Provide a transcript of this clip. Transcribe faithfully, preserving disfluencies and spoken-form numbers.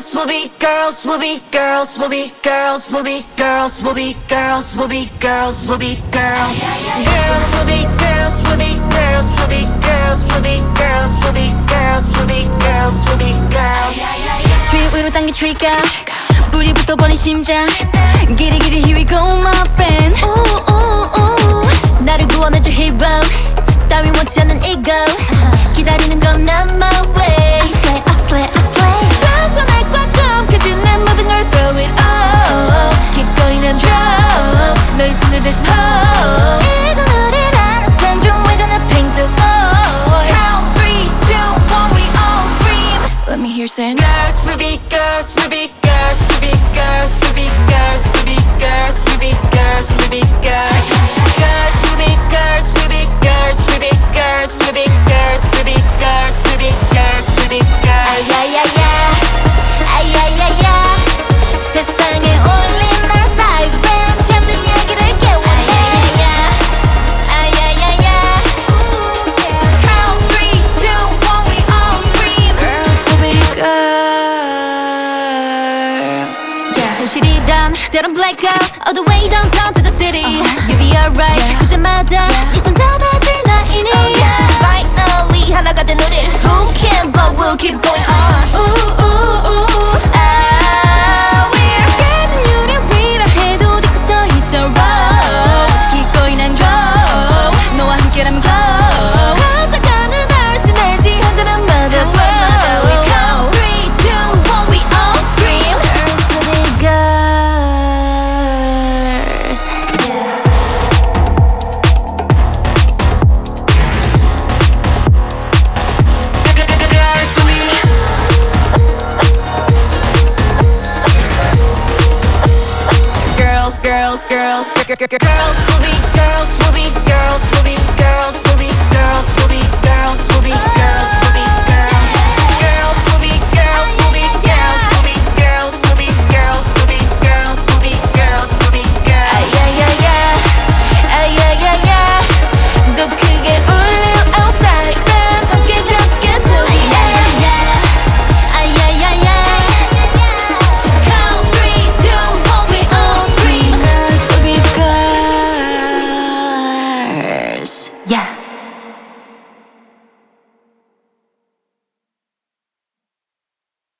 girls, we'll be girls, we'll be girls, we'll be girls, we'll be girls, we'll be girls, we'll be girls, we'll be girls. Girls, we'll be girls, we'll be girls, we'll be girls, we'll be girls, we'll be girls, we'll be girls, we'll be girls. 스트릿 위로 당긴 트리거 뿌리 붙어버린 심장 길이 길이 here we go my friend. Ooh, ooh, ooh. 나를 구원해줄 hero 따윈 원치 않는 ego 기다리는 건 not my way. I slay, I slay, I slay. 두 손을 꽉 움켜쥔 내 모든 걸 throw it all. Keep going and drop 너의 손을 대신 hold. 이건 우리라는 syndrome we're gonna paint the wall. Count three, two, one, we all scream. Let me hear sing. Girls, we be girls, we be girls, we be girls, we be girls, we be girls, we be girls, we be girls. Girls, we be girls, we be girls, we be girls, we be girls, we be girls, we be girls, we be girls. 아야야야 아야야야 세상에 올린 날 siren 잠든 얘기를 깨워. 아야야야 아야야야 Count three, two, one, we all scream. Girls will be girls. 현실이란 때론 blackout all the way downtown to the city. You'll be alright 그때마다 네 손 잡아줄 나이니. Finally 하나가 된 우릴 Who can but we'll keep going on. Ooh, ooh, ooh. Ah, we're 깨진 유리 위라 해도 딛고 서 있도록 Keep going and go 너와 함께라면 glow. 가져가는 날씨 날지 한 걸음마다 한 걸음마다 we count three, two, one, we all scream. Girls will be girls. Yeah. Girls, girls, girls, girls, girls.